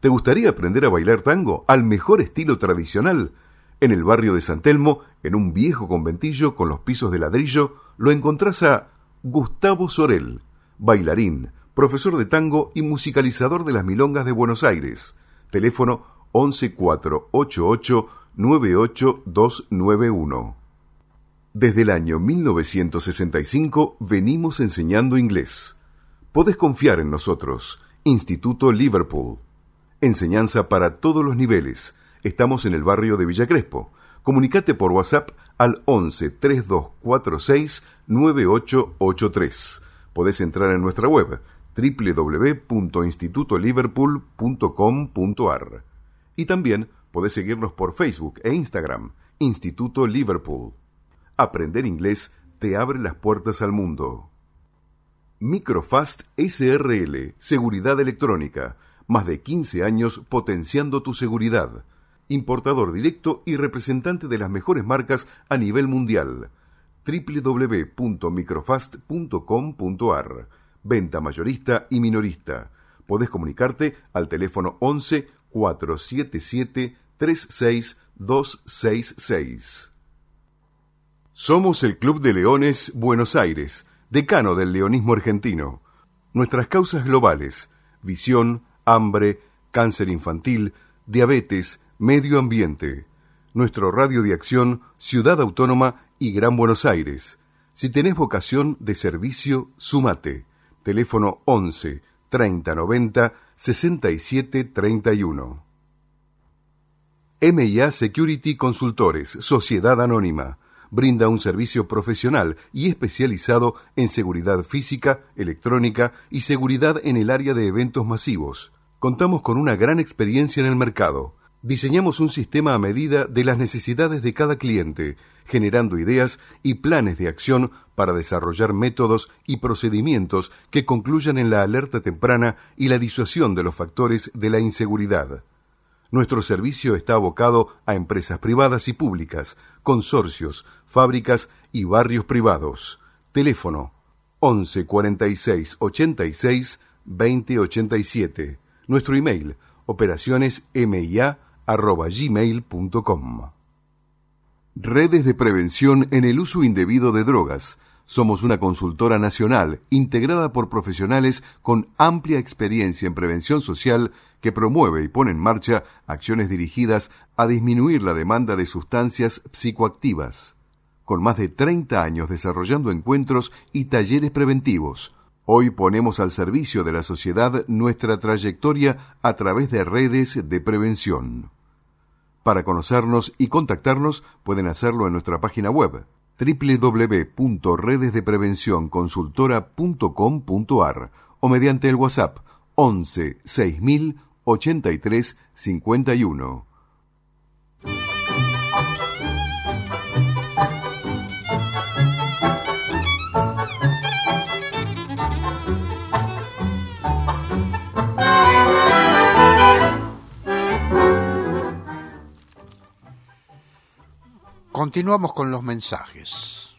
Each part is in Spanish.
¿Te gustaría aprender a bailar tango al mejor estilo tradicional? En el barrio de San Telmo, en un viejo conventillo con los pisos de ladrillo, lo encontrás a Gustavo Sorel, bailarín, profesor de tango y musicalizador de las milongas de Buenos Aires. Teléfono 11488 98291. Desde el año 1965 venimos enseñando inglés. Podés confiar en nosotros. Instituto Liverpool. Enseñanza para todos los niveles. Estamos en el barrio de Villa Crespo. Comunicate por WhatsApp al 11 3246 9883. Podés entrar en nuestra web www.institutoliverpool.com.ar. Y también podés seguirnos por Facebook e Instagram, Instituto Liverpool. Aprender inglés te abre las puertas al mundo. Microfast SRL, Seguridad Electrónica. Más de 15 años potenciando tu seguridad. Importador directo y representante de las mejores marcas a nivel mundial. www.microfast.com.ar. Venta mayorista y minorista. Podés comunicarte al teléfono 11 477 36266. Somos el Club de Leones Buenos Aires, decano del leonismo argentino. Nuestras causas globales: visión, hambre, cáncer infantil, diabetes, medio ambiente. Nuestro radio de acción, Ciudad Autónoma y Gran Buenos Aires. Si tenés vocación de servicio, sumate. Teléfono 11 30 90 67 31. M&A Security Consultores, Sociedad Anónima. Brinda un servicio profesional y especializado en seguridad física, electrónica y seguridad en el área de eventos masivos. Contamos con una gran experiencia en el mercado. Diseñamos un sistema a medida de las necesidades de cada cliente, generando ideas y planes de acción para desarrollar métodos y procedimientos que concluyan en la alerta temprana y la disuasión de los factores de la inseguridad. Nuestro servicio está abocado a empresas privadas y públicas, consorcios, fábricas y barrios privados. Teléfono 11 46 86 20 87. Nuestro email operacionesmia@gmail.com. Redes de prevención en el uso indebido de drogas. Somos una consultora nacional integrada por profesionales con amplia experiencia en prevención social que promueve y pone en marcha acciones dirigidas a disminuir la demanda de sustancias psicoactivas. Con más de 30 años desarrollando encuentros y talleres preventivos, hoy ponemos al servicio de la sociedad nuestra trayectoria a través de redes de prevención. Para conocernos y contactarnos pueden hacerlo en nuestra página web www.redesdeprevencionconsultora.com.ar o mediante el WhatsApp 11 6000 83 51. Continuamos con los mensajes.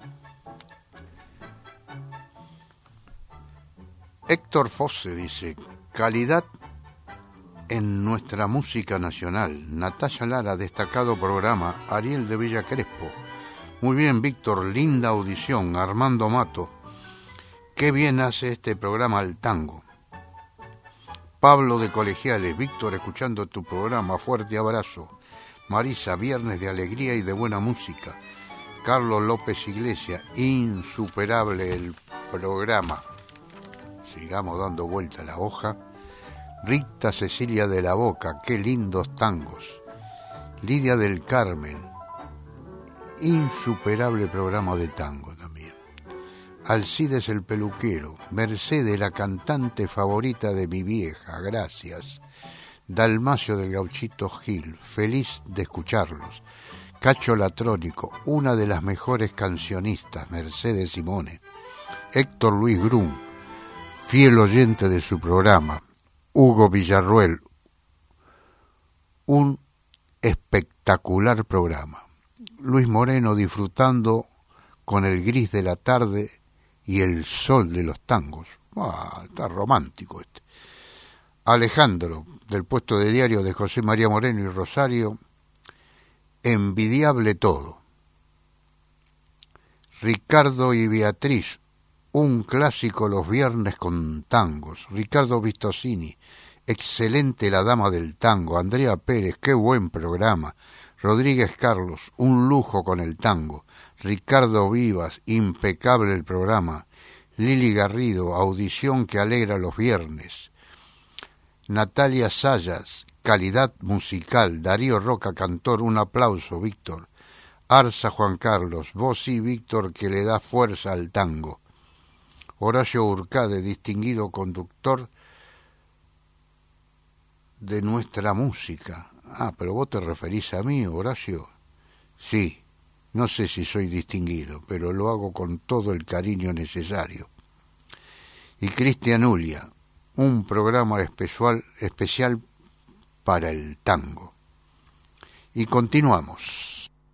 Héctor Fosse dice: calidad en nuestra música nacional. Natalia Lara, destacado programa. Ariel de Villa Crespo: muy bien, Víctor, linda audición. Armando Mato: qué bien hace este programa el tango. Pablo de Colegiales: Víctor, escuchando tu programa, fuerte abrazo. Marisa: viernes de alegría y de buena música. Carlos López Iglesias: insuperable el programa. Sigamos dando vuelta a la hoja. Rita Cecilia de la Boca: qué lindos tangos. Lidia del Carmen: insuperable programa de tango también. Alcides el peluquero: Mercedes, la cantante favorita de mi vieja, gracias. Dalmacio del Gauchito Gil: feliz de escucharlos. Cacho Latrónico: una de las mejores cancionistas, Mercedes Simone. Héctor Luis Grum: fiel oyente de su programa. Hugo Villarruel: un espectacular programa. Luis Moreno: disfrutando con el gris de la tarde y el sol de los tangos. Está romántico este. Alejandro: del puesto de diario de José María Moreno y Rosario, Envidiable todo. Ricardo y Beatriz, un clásico los viernes con tangos. Ricardo Vistosini, excelente La Dama del Tango. Andrea Pérez, qué buen programa. Rodríguez Carlos, un lujo con el tango. Ricardo Vivas, impecable el programa. Lili Garrido, audición que alegra los viernes. Natalia Sayas, calidad musical. Darío Roca, cantor, un aplauso, Víctor. Arza Juan Carlos, voz y Víctor que le da fuerza al tango. Horacio Urcade, distinguido conductor de nuestra música. Ah, pero vos te referís a mí, Horacio. Sí, no sé si soy distinguido, pero lo hago con todo el cariño necesario. Y Cristian Ulia, un programa especial para el tango. Y continuamos.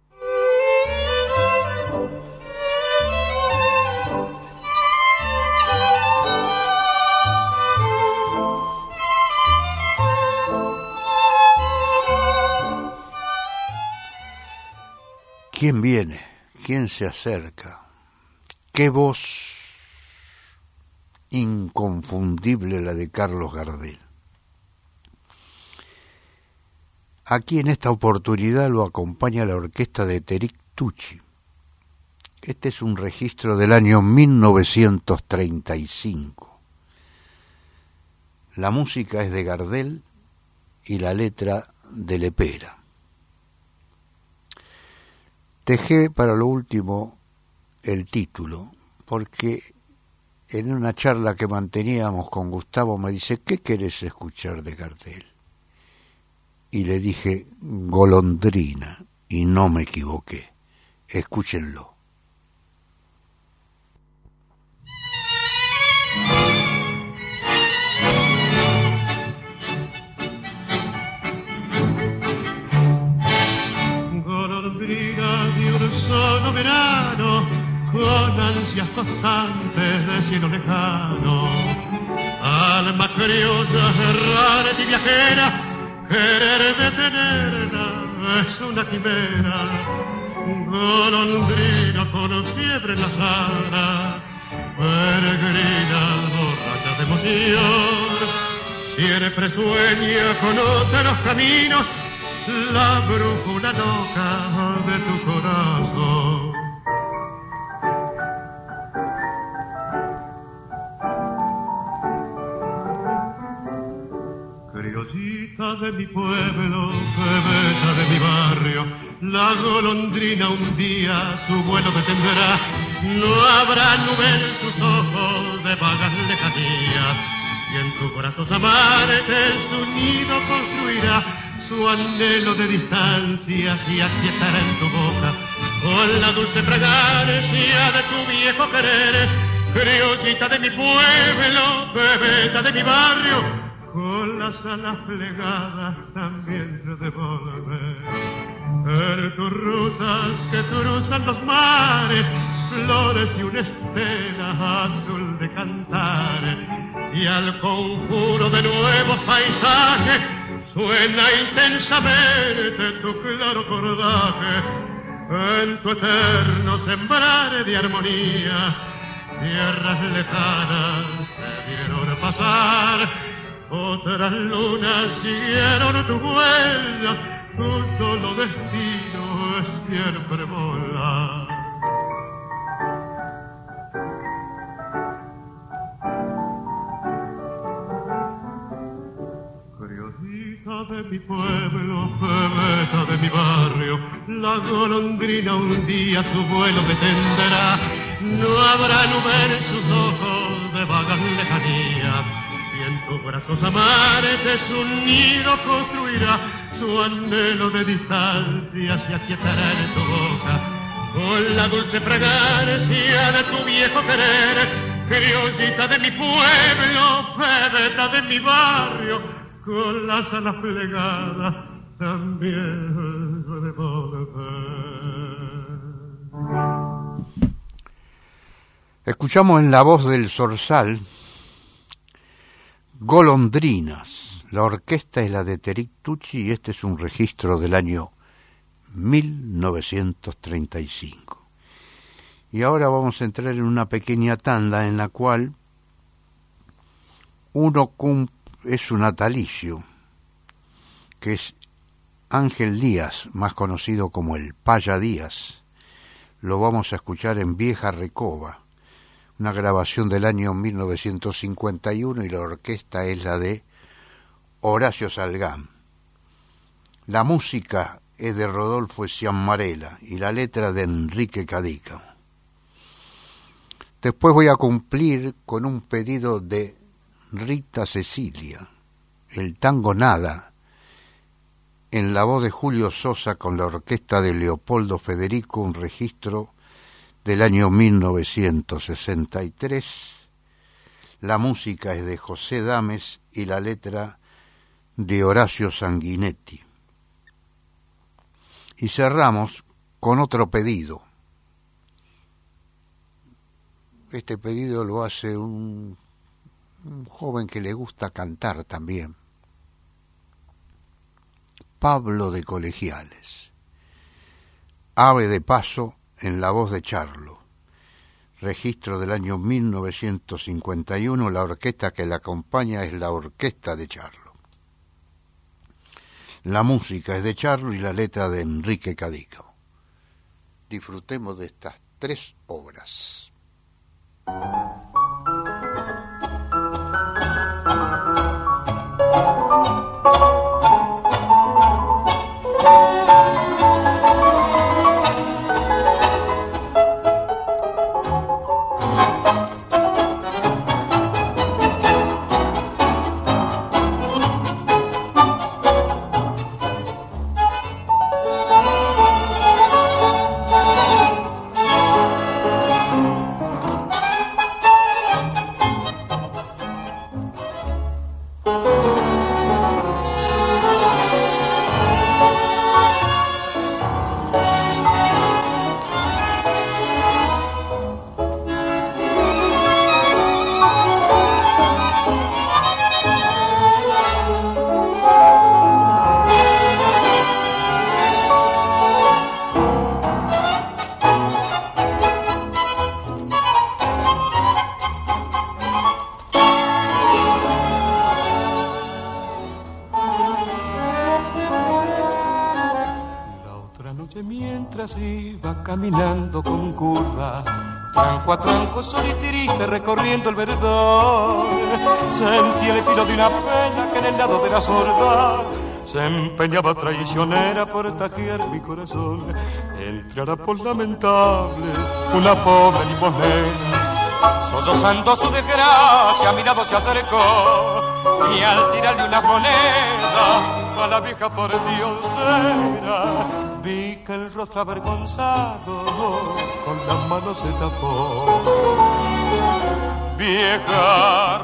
¿Quién viene? ¿Quién se acerca? ¿Qué voz inconfundible la de Carlos Gardel? Aquí en esta oportunidad lo acompaña la orquesta de Teric Tucci. Este es un registro del año 1935. La música es de Gardel y la letra de Lepera. Dejé para lo último el título, porque en una charla que manteníamos con Gustavo me dice, ¿qué querés escuchar de Gardel? Y le dije, Golondrina, y no me equivoqué. Escúchenlo. Verano, con ansias constantes de cielo lejano, alma criolla, errante y viajera, querer detenerla es una quimera. Golondrina con fiebre en las alas, peregrina borracha de emoción, siempre sueña con otros caminos, la brújula loca de tu corazón. Criollita de mi pueblo, bebeta de mi barrio, la golondrina un día su vuelo detendrá. No habrá nube en sus ojos de vagas lejanías, y en tu corazón amante su nido construirá. Su anhelo de distancias y aquietará en tu boca con la dulce fragancia de tu viejo querer. Criollita de mi pueblo, bebeta de mi barrio, con las alas plegadas también se devuelve. En tus rutas que cruzan los mares, flores y una estela azul de cantares, y al conjuro de nuevos paisajes suena intensamente tu claro cordaje. En tu eterno sembrar de armonía, tierras lejanas te vieron pasar, otras lunas siguieron tu huella, tu solo destino es siempre volar. De mi pueblo, bebeta de mi barrio, la golondrina un día su vuelo detendrá. No habrá nube en sus ojos de vagas lejanías, y en tus brazos amares su nido construirá. Su anhelo de distancia se aquietará en tu boca con la dulce fragancia de tu viejo querer. Criollita de mi pueblo, bebeta de mi barrio, con las alas plegadas también de volver. Escuchamos en la voz del Zorzal Golondrinas, La orquesta es la de Terik Tucci y este es un registro del año 1935. Y ahora vamos a entrar en una pequeña tanda en la cual es su natalicio, que es Ángel Díaz, más conocido como el Paya Díaz. Lo vamos a escuchar en Vieja Recoba, una grabación del año 1951, y la orquesta es la de Horacio Salgán. La música es de Rodolfo Ciammarella y la letra de Enrique Cadícamo. Después voy a cumplir con un pedido de Rita Cecilia, el tango Nada, en la voz de Julio Sosa con la orquesta de Leopoldo Federico, un registro del año 1963. La música es de José Dames y la letra de Horacio Sanguinetti. Y cerramos con otro pedido. Este pedido lo hace un joven que le gusta cantar también, Pablo de Colegiales. Ave de Paso en la voz de Charlo. Registro del año 1951, la orquesta que la acompaña es la orquesta de Charlo. La música es de Charlo y la letra de Enrique Cadícamo. Disfrutemos de estas tres obras. Caminando con curva, tranco a tranco, sol y triste, recorriendo el verdor, sentí el filo de una pena que en el lado de la sordar se empeñaba traicionera por tajear mi corazón. Entre harapos lamentables, una pobre limonera, sollozando su desgracia, a mi lado se acercó, y al tirarle una moneda a la vieja por diosera, vi que el rostro avergonzado con las manos se tapó. Vieja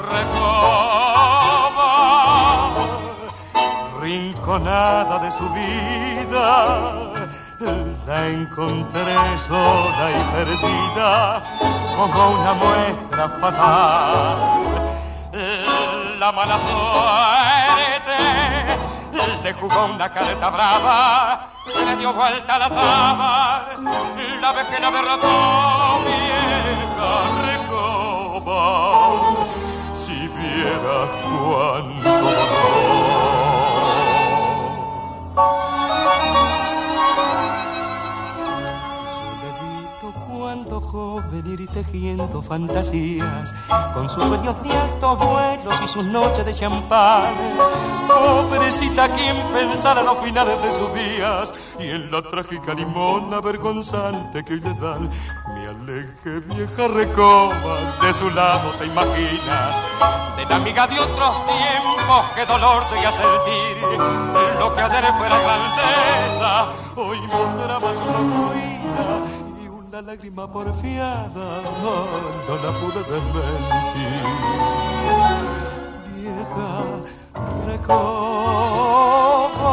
recoba, rinconada de su vida, la encontré sola y perdida como una muestra fatal. La mala suerte le jugó una carta brava, se le dio vuelta a la dama, la vez que la derrotó, vieja recoba, si viera cuánto dolor. Cuando joven ir tejiendo fantasías, con sus sueños de altos vuelos y sus noches de champán. Pobrecita quien pensara los finales de sus días y en la trágica limona vergonzante que hoy le dan. Me aleje, vieja recoba, de su lado te imaginas, de la amiga de otros tiempos que dolor llegué a sentir. Lo que ayer fuera grandeza, hoy mostraba su ruina. La lágrima porfiada no la pude desmentir. Vieja recoba,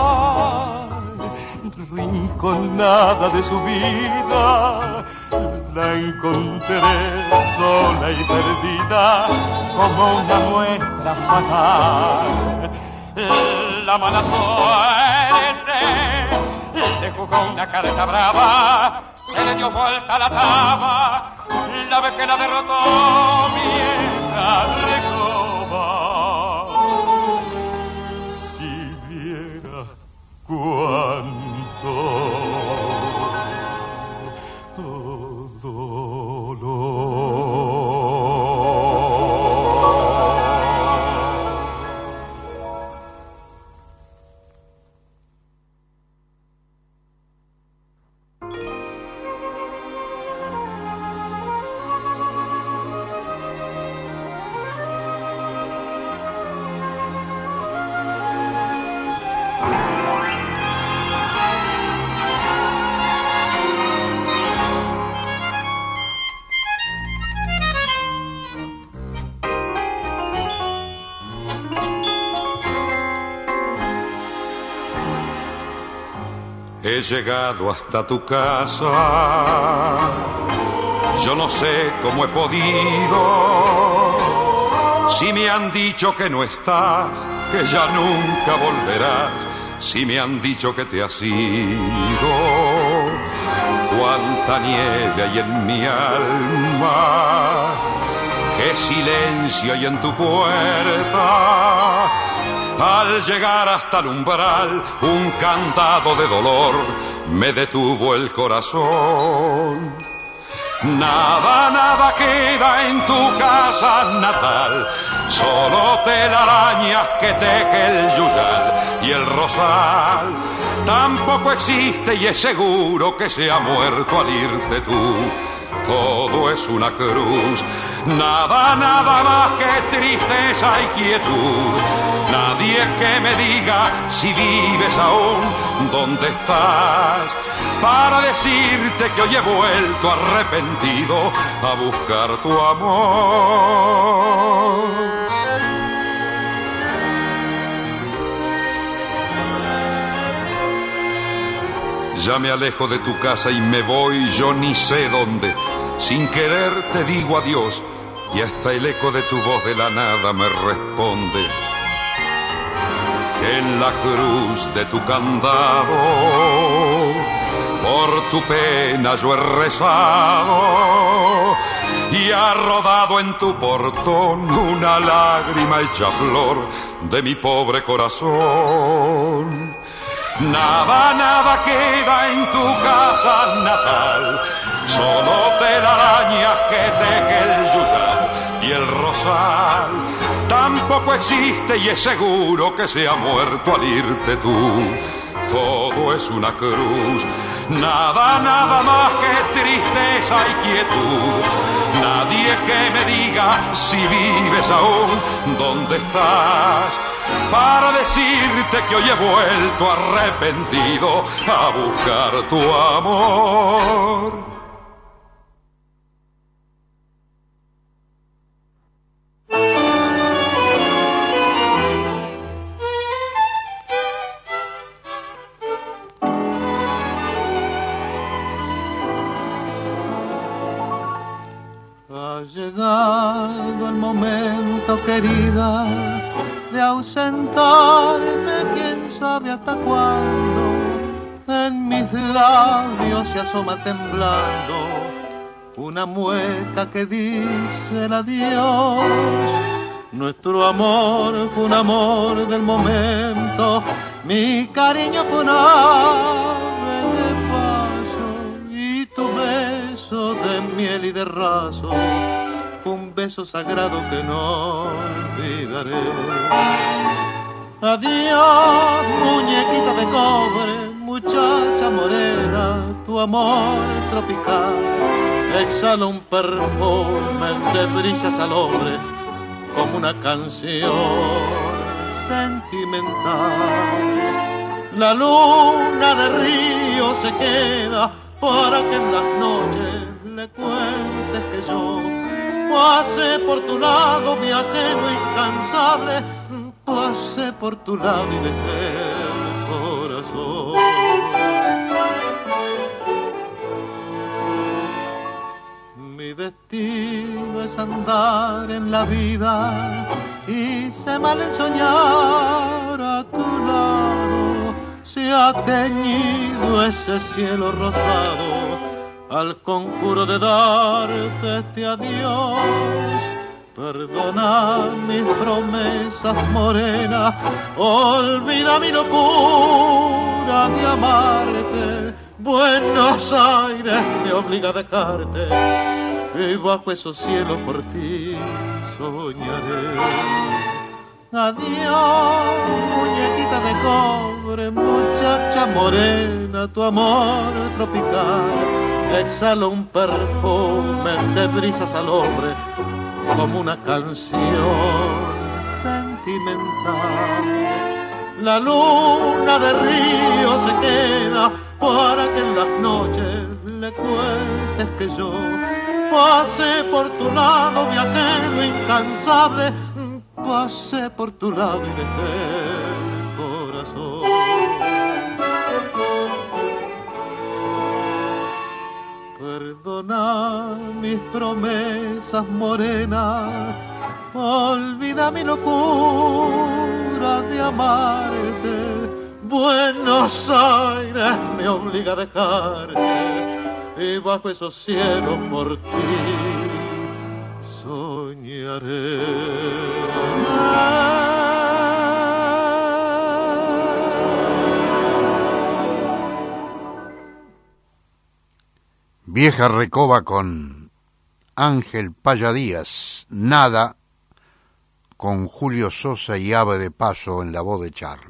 rinconada de su vida, la encontré sola y perdida como una muestra fatal. la mala suerte le jugó una carta brava, se le dio vuelta la taba, la vez que la derrotó vieja recoba. Si viera cuánto he llegado hasta tu casa, yo no sé cómo he podido, si me han dicho que no estás, que ya nunca volverás, si me han dicho que te has ido, cuánta nieve hay en mi alma, qué silencio hay en tu puerta. Al llegar hasta el umbral, un cantado de dolor me detuvo el corazón. Nada, nada queda en tu casa natal, solo telarañas que teje el yuyal y el rosal. Tampoco existe y es seguro que se ha muerto al irte tú. Todo es una cruz, nada, nada más que tristeza y quietud. Nadie que me diga si vives aún, dónde estás, para decirte que hoy he vuelto arrepentido a buscar tu amor. Ya me alejo de tu casa y me voy yo ni sé dónde. Sin querer te digo adiós y hasta el eco de tu voz de la nada me responde. En la cruz de tu candado, por tu pena yo he rezado y ha rodado en tu portón una lágrima hecha flor de mi pobre corazón. Nada, nada queda en tu casa natal, solo telarañas que teje el yuyal y el rosal. Tampoco existe y es seguro que se ha muerto al irte tú. Todo es una cruz, nada, nada más que tristeza y quietud. Nadie que me diga si vives aún, dónde estás, para decirte que hoy he vuelto arrepentido a buscar tu amor. Ha llegado el momento, querida, de ausentarme, quién sabe hasta cuándo. En mis labios se asoma temblando una mueca que dice el adiós. Nuestro amor fue un amor del momento, mi cariño fue un ave de paso, y tu beso de miel y de raso fue un beso sagrado que no olvidaré. Adiós, muñequita de cobre, muchacha morena, tu amor tropical exhala un perfume de brisa salobre como una canción sentimental. La luna de río se queda para que en las noches le cuentes que yo pasé por tu lado, viajero incansable, pasé por tu lado y dejé el corazón. Mi destino es andar en la vida y se mal en soñar ha teñido ese cielo rosado al conjuro de darte este adiós. Perdona mis promesas morenas, olvida mi locura de amarte. Buenos Aires me obliga a dejarte y bajo esos cielos por ti soñaré. Adiós, muñequita de cobre, muchacha morena, tu amor tropical exhala un perfume de brisas al hombre como una canción sentimental. La luna de río se queda para que en las noches le cuentes que yo pasé por tu lado, viajero incansable, pasé por tu lado y dejé el corazón. Perdona mis promesas morenas, olvida mi locura de amarte. Buenos Aires me obliga a dejarte y bajo esos cielos por ti soñaré. Vieja Recoba con Ángel Paya Díaz, Nada, con Julio Sosa y Ave de Paso en la voz de Charlo.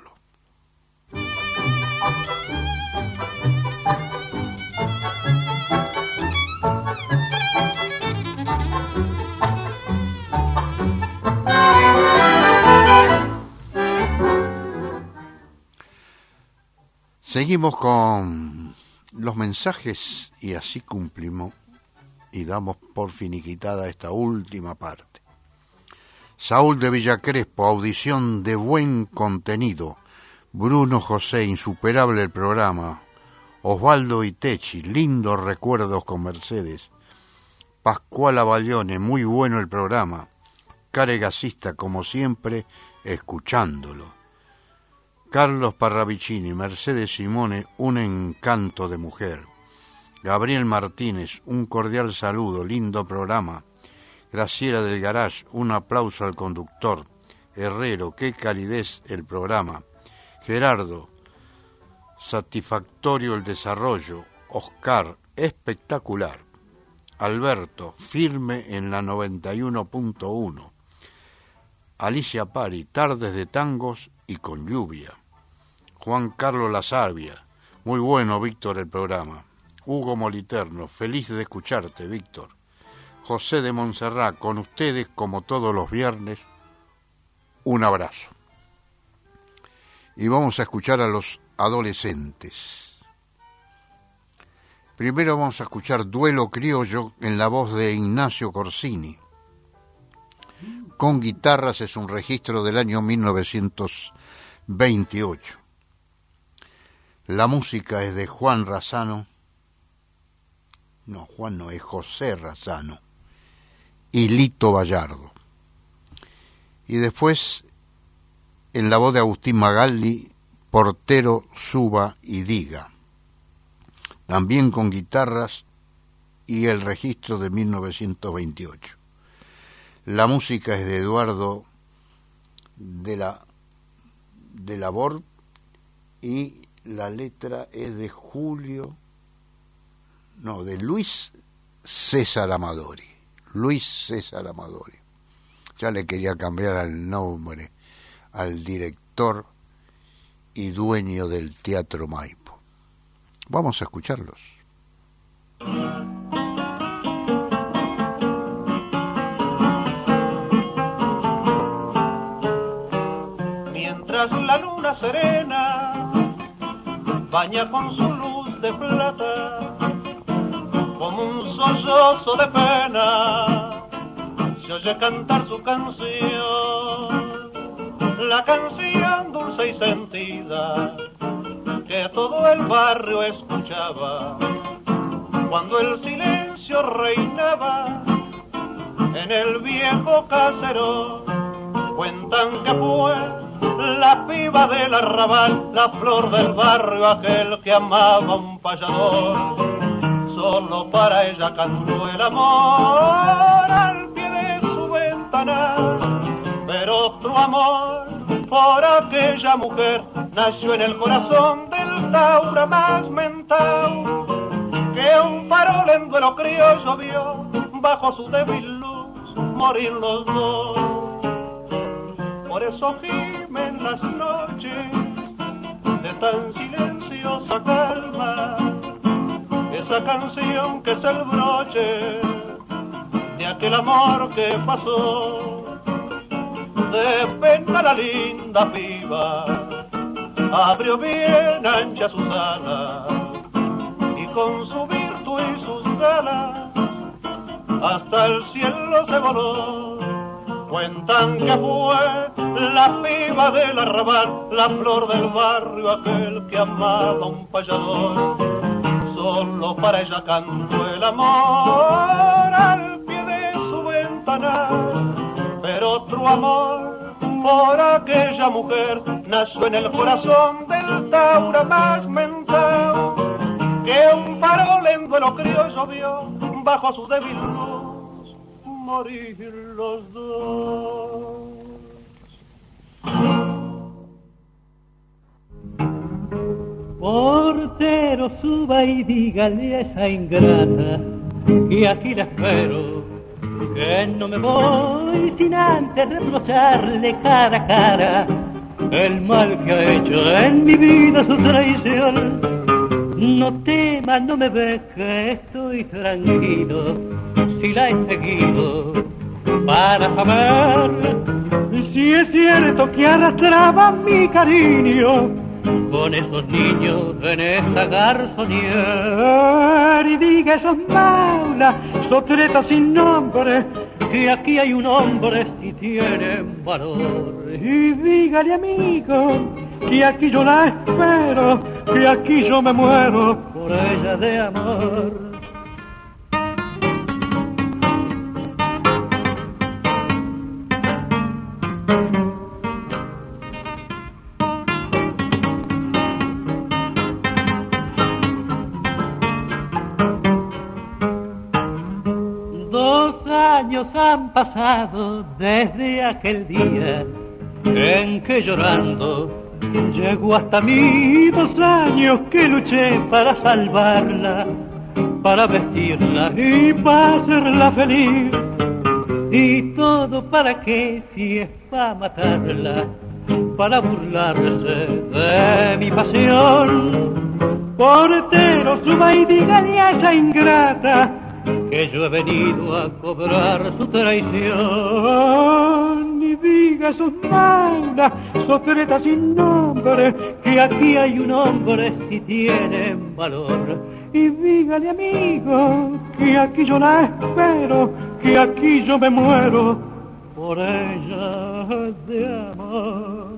Seguimos con los mensajes y así cumplimos y damos por finiquitada esta última parte. Saúl de Villa Crespo, audición de buen contenido. Bruno José, insuperable el programa. Osvaldo Itechi, lindos recuerdos con Mercedes. Pascual Avallone, muy bueno el programa. Care Gasista, como siempre, escuchándolo. Carlos Parravicini, Mercedes Simone, un encanto de mujer. Gabriel Martínez, un cordial saludo, lindo programa. Graciela del Garage, un aplauso al conductor. Herrero, qué calidez el programa. Gerardo, satisfactorio el desarrollo. Oscar, espectacular. Alberto, firme en la 91.1. Alicia Pari, tardes de tangos y con lluvia. Juan Carlos Lasarvia, muy bueno, Víctor, el programa. Hugo Moliterno, feliz de escucharte, Víctor. José de Montserrat, con ustedes como todos los viernes, un abrazo. Y vamos a escuchar a los adolescentes. Primero vamos a escuchar Duelo Criollo en la voz de Ignacio Corsini. Con guitarras, es un registro del año 1928. La música es de Juan Razano. No, Juan no, es José Razano. Y Lito Vallardo. Y después, en la voz de Agustín Magaldi, Portero, Suba y Diga. También con guitarras y el registro de 1928. La música es de Eduardo de la Bord y la letra es de Luis César Amadori. Luis César Amadori. Ya le quería cambiar el nombre al director y dueño del Teatro Maipo. Vamos a escucharlos. Mientras la luna serena baña con su luz de plata, como un sollozo de pena, se oye cantar su canción, la canción dulce y sentida que todo el barrio escuchaba cuando el silencio reinaba en el viejo caserón. Cuentan que fue la piba del arrabal, la flor del barrio, aquel que amaba a un payador. Solo para ella cantó el amor al pie de su ventana, pero otro amor por aquella mujer nació en el corazón del Taura más mentao, que un farol en duelo criollo vio bajo su débil luz morir los dos. Por eso gimen las noches de tan silenciosa calma esa canción que es el broche de aquel amor que pasó. De pena la linda piba abrió bien ancha sus alas y con su virtud y sus galas hasta el cielo se voló. Cuentan que fue la piba del arrabal, la flor del barrio, aquel que amaba a un payador. Solo para ella cantó el amor al pie de su ventana, pero otro amor por aquella mujer nació en el corazón del Taura más mentao, que un farol en duelo criollo vio bajo su débil luz morir los dos. Portero, suba y dígale a esa ingrata que aquí la espero, que no me voy sin antes reprocharle cara a cara el mal que ha hecho en mi vida su traición. No tema, no me ve que estoy tranquilo, si la he seguido para saber si es cierto que arrastraba mi cariño con esos niños en esta garzonier. Y diga esos maulas, sotretas sin nombre, que aquí hay un hombre si tienen valor. Y dígale amigo, que aquí yo la espero, que aquí yo me muero por ella de amor. 2 años han pasado desde aquel día en que llorando llegó hasta mí. 2 años que luché para salvarla, para vestirla y para hacerla feliz. Y todo para qué, si es para matarla, para burlarse de mi pasión. Portero, suba y dígale a esa ingrata que yo he venido a cobrar su traición. Y diga a sus malas, sotretas sin nombre, que aquí hay un hombre si tienen valor. Y dígale amigo, que aquí yo la espero, que aquí yo me muero por ella de amor.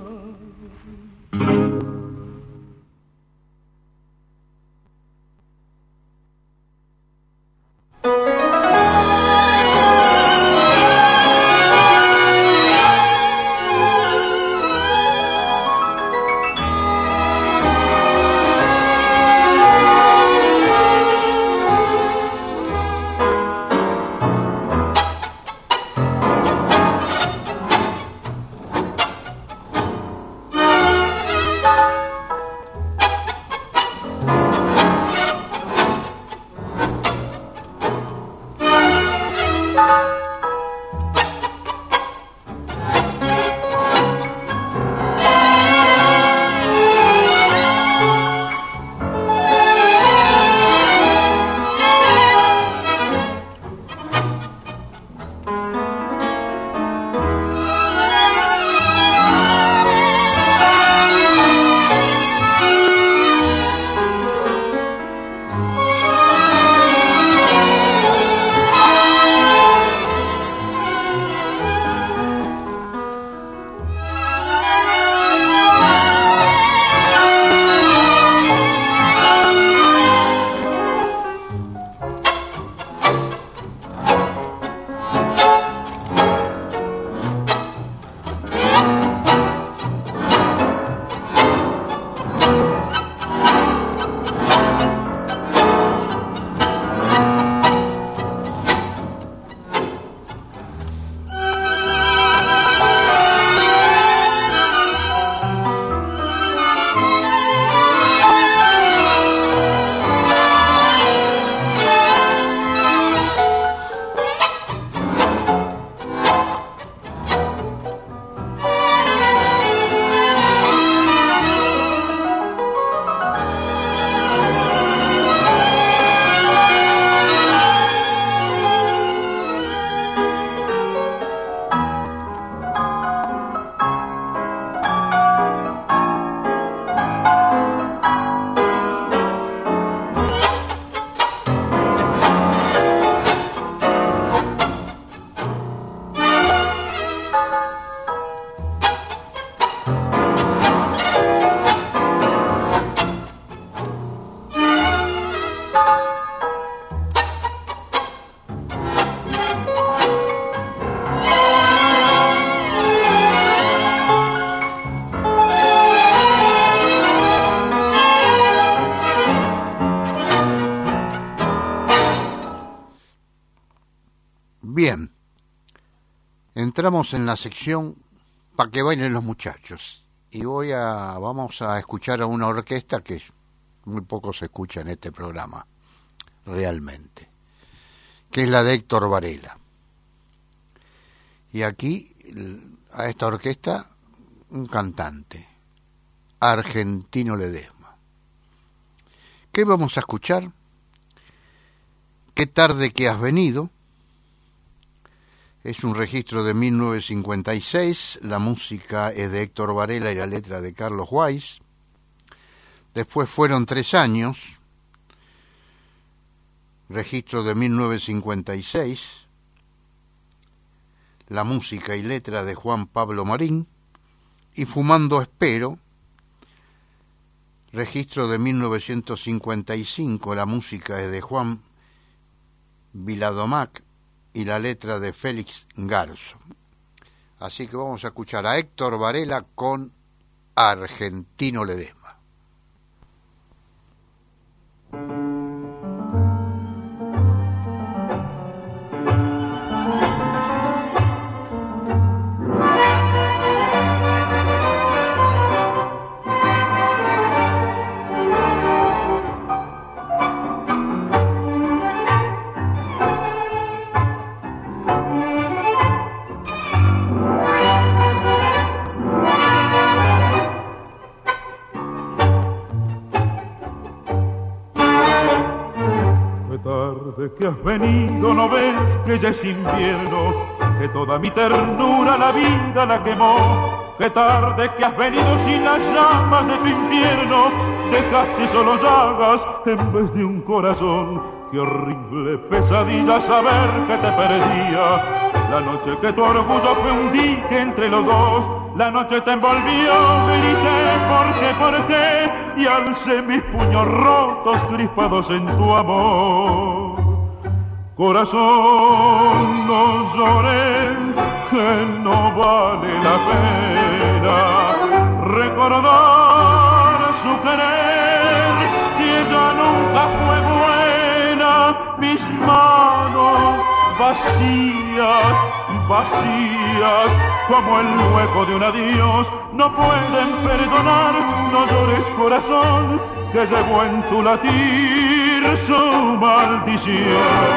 Bien, entramos en la sección para que bailen los muchachos y vamos a escuchar a una orquesta que muy poco se escucha en este programa, realmente, que es la de Héctor Varela. Y aquí, a esta orquesta, un cantante, Argentino Ledesma. ¿Qué vamos a escuchar? Qué tarde que has venido. Es un registro de 1956, la música es de Héctor Varela y la letra de Carlos Weiss. Después fueron 3 años, registro de 1956, la música y letra de Juan Pablo Marín. Y Fumando Espero, registro de 1955, la música es de Juan Viladomac y la letra de Félix Garzo. Así que vamos a escuchar a Héctor Varela con Argentino Ledesma. Que has venido, no ves que ya es invierno, que toda mi ternura la vida la quemó. Qué tarde que has venido sin las llamas de tu infierno, dejaste solo llagas en vez de un corazón. Qué horrible pesadilla saber que te perdía, la noche que tu orgullo fue un dique entre los dos. La noche te envolvió, grité, ¿por qué? Y alcé mis puños rotos crispados en tu amor. Corazón, no llores, que no vale la pena recordar su querer, si ella nunca fue buena. Mis manos vacías, como el hueco de un adiós, no pueden perdonar. No llores, corazón, que llevo en tu latir su maldición.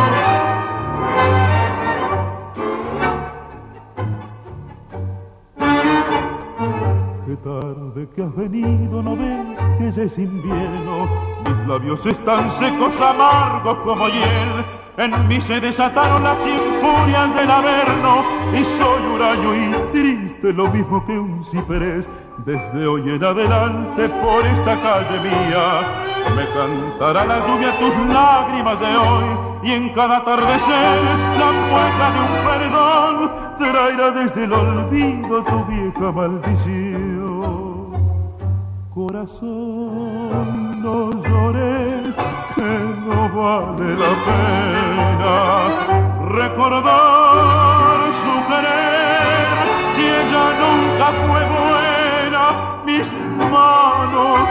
Qué tarde que has venido, no ves que ya es invierno. Mis labios están secos, amargos como hiel. En mí se desataron las infurias del averno y soy huraño y triste, lo mismo que un ciprés. Desde hoy en adelante por esta calle mía me cantará la lluvia tus lágrimas de hoy, y en cada atardecer la mueca de un perdón traerá desde el olvido tu vieja maldición. Corazón, no llores, que no vale la pena recordar su querer, si ella nunca fue buena. Mis manos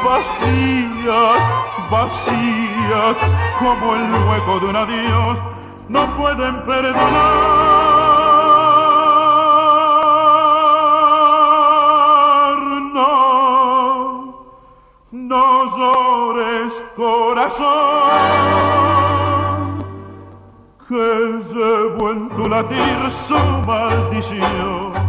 vacías, como el hueco de un adiós, no pueden perdonar. No llores, corazón, que llevo en tu latir su maldición.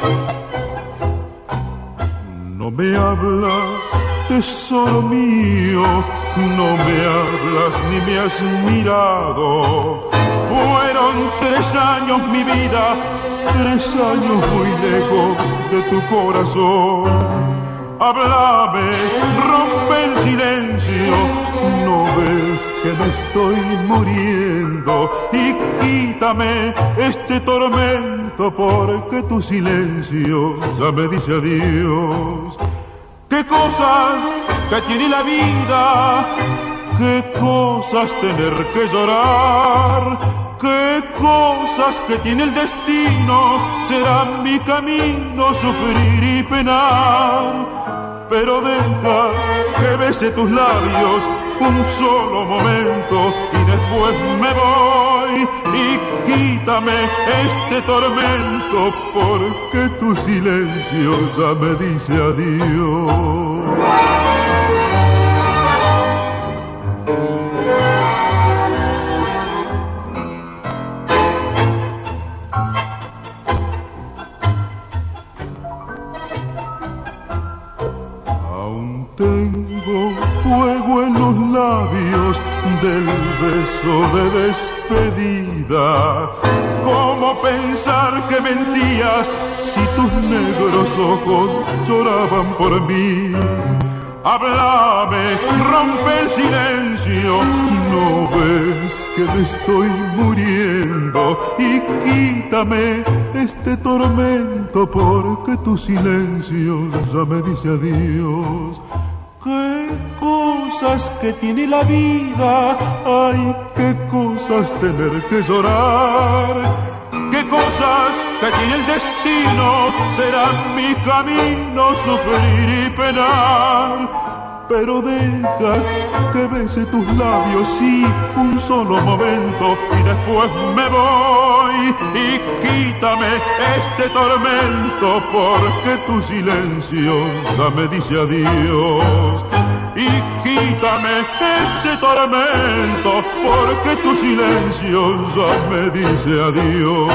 No me hablas, tesoro mío, no me hablas ni me has mirado. Fueron 3 años mi vida, 3 años muy lejos de tu corazón. Háblame, rompe el silencio, no ves que me estoy muriendo, y quítame este tormento porque tu silencio ya me dice adiós. Qué cosas que tiene la vida, qué cosas tener que llorar, qué cosas que tiene el destino, será mi camino sufrir y penar. Pero deja que bese tus labios un solo momento y después me voy, y quítame este tormento porque tu silencio ya me dice adiós. Tengo fuego en los labios del beso de despedida. ¿Cómo pensar que mentías si tus negros ojos lloraban por mí? Háblame, rompe el silencio, no ves que me estoy muriendo, y quítame este tormento porque tu silencio ya me dice adiós. Qué cosas que tiene la vida, ay, qué cosas tener que llorar. Qué cosas que tiene el destino, será mi camino sufrir y penar. Pero deja que bese tus labios, sí, un solo momento, y después me voy, y quítame este tormento porque tu silencio ya me dice adiós. Y quítame este tormento porque tu silencio ya me dice adiós.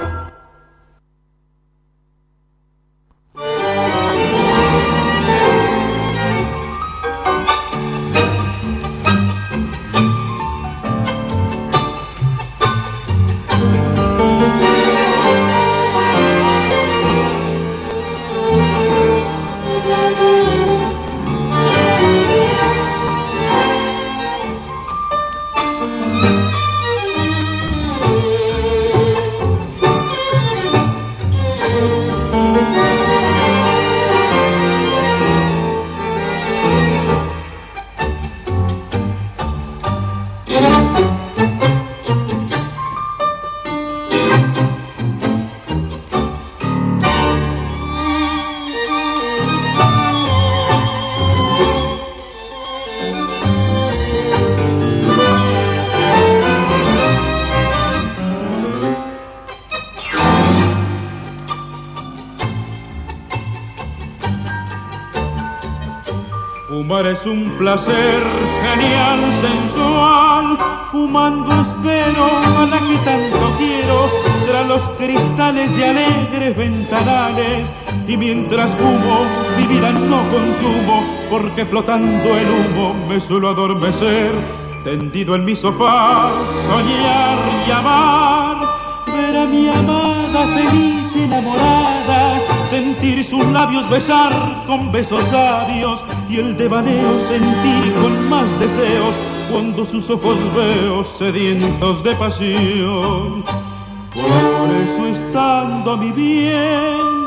Es un placer genial, sensual, fumando espero a la que tanto quiero, tras los cristales de alegres ventanales, y mientras fumo mi vida no consumo, porque flotando el humo me suelo adormecer, tendido en mi sofá, soñar y amar, ver a mi amada feliz enamorada, sentir sus labios besar con besos sabios, y el devaneo sentir con más deseos, cuando sus ojos veo sedientos de pasión. Por eso estando mi bien,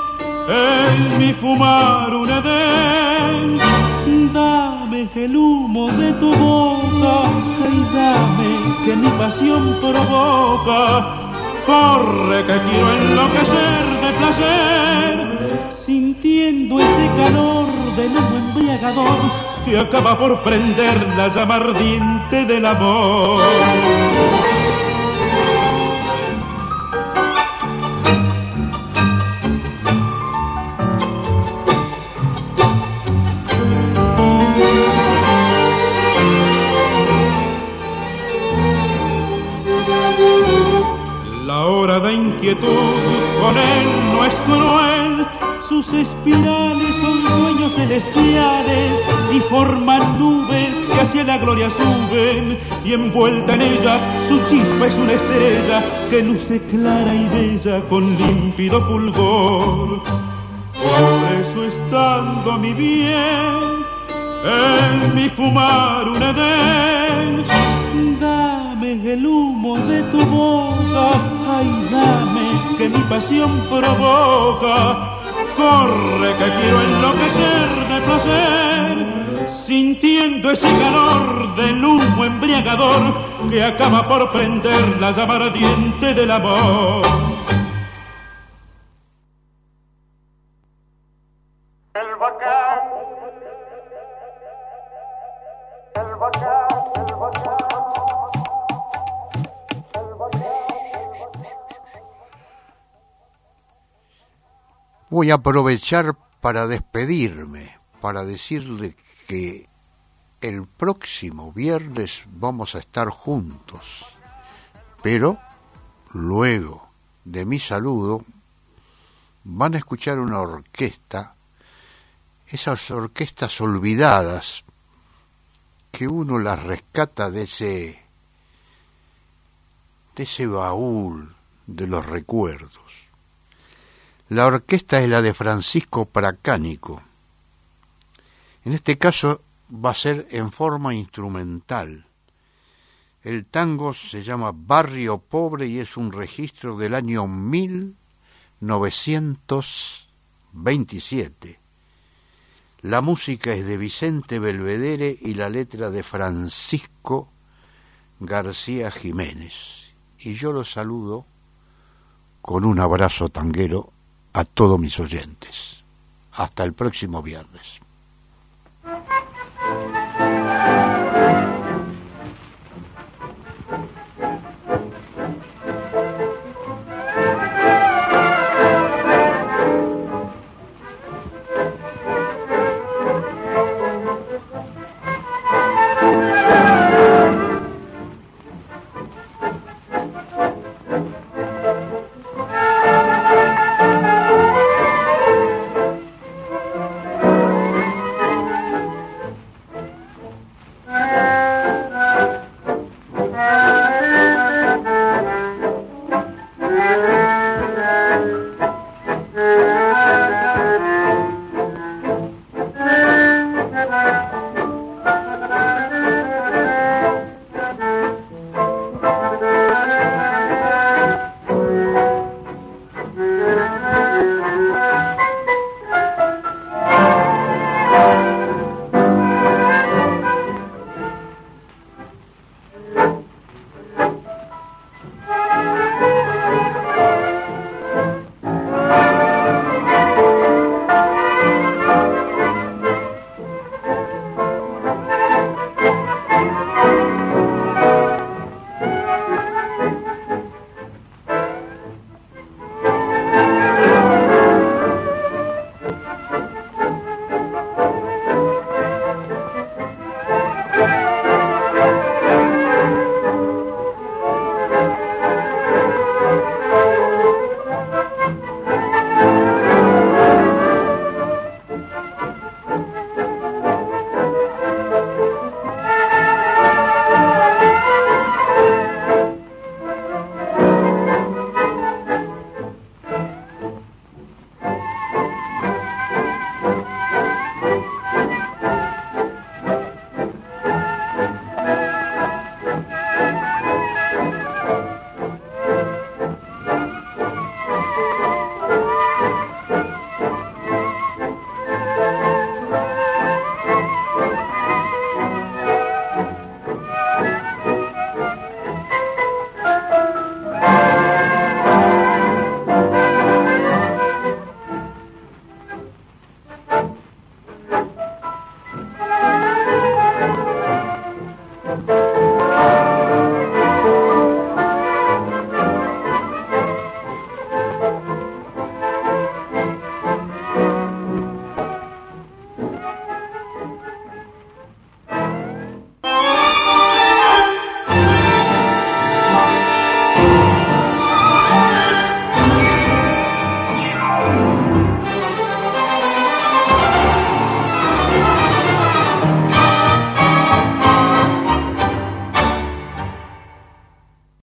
en mi fumar un edén, dame el humo de tu boca, y dame que mi pasión provoca. Corre que quiero enloquecer de placer, sintiendo ese calor del humo embriagador que acaba por prender la llama ardiente del amor. La hora de inquietud con él no es cruel, sus espirales son sueños celestiales y forman nubes que hacia la gloria suben, y envuelta en ella su chispa es una estrella que luce clara y bella con límpido fulgor. Por eso estando mi bien en mi fumar un edén, dame el humo de tu boca, ay dame que mi pasión provoca. Corre que quiero enloquecer de placer, sintiendo ese calor del humo embriagador que acaba por prender la llama ardiente del amor. El bacán, el bacán, el bacán. Voy a aprovechar para despedirme, para decirle que el próximo viernes vamos a estar juntos, pero luego de mi saludo van a escuchar una orquesta, esas orquestas olvidadas que uno las rescata de ese baúl de los recuerdos. La orquesta es la de Francisco Pracánico. En este caso va a ser en forma instrumental. El tango se llama Barrio Pobre y es un registro del año 1927. La música es de Vicente Belvedere y la letra de Francisco García Jiménez. Y yo los saludo con un abrazo tanguero a todos mis oyentes. Hasta el próximo viernes.